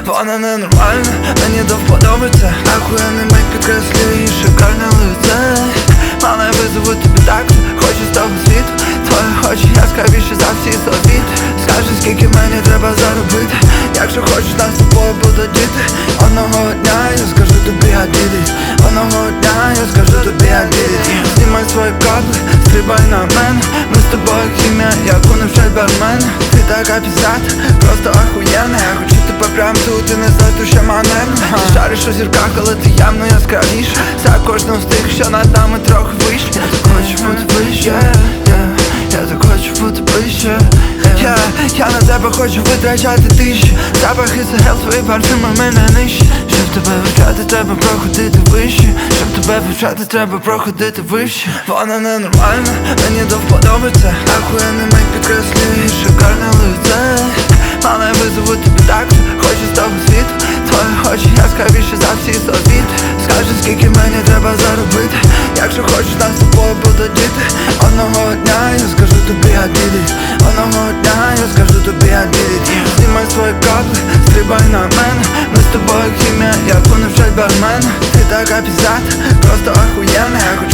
Вона ненормальна, мені до вподоби це. Ахуєнний мейк підкреслює її шикарне лице. Мала я визову тобі такси, хочу з того світу. Твої очі яскравіші за всі совіт. Скажи, скільки мені треба заробити. Якщо хочеш, нас з тобою будуть діти. Одного дня я скажу тобі I did it. Одного дня я скажу тобі I did it. Знімай свої кабли, стрибай на мене. Ми з тобою хімія, яку не вчать бармен. Ти така пізата, просто ахуєнна. Я хочу тебе прям тут і не знаю, ту ще манерно. Ти шариш у зірках, але ти явно яскравіша. За кожним з тих, що над нами трохи вище. Я так хочу бути вище, я так хочу бути ближче. Я на тебе хочу витрачати тисячі. Запахи цегел, твої парфюми мене нижче. Щоб тебе вивчати, треба проходити вище. Щоб тебе вивчати, треба проходити вище. Вона ненормальна, мені до вподоби це. Ахуєнний мейк підкреслює її шикарне лице. Мала я визову тобі такси, хочу з того світу. Твої очі яскравіші за всі совіт. Скажи, скільки мені треба заробити. Якщо хочеш, нас з тобою будуть діти. Одного дня я скажу тобі I did it. Одного дня я скажу тобі I did it. Знімай свої капли, стрибай на мене. Ми з тобою хімія, яку не вчать бармен. Ти така пізата, просто ахуєнна.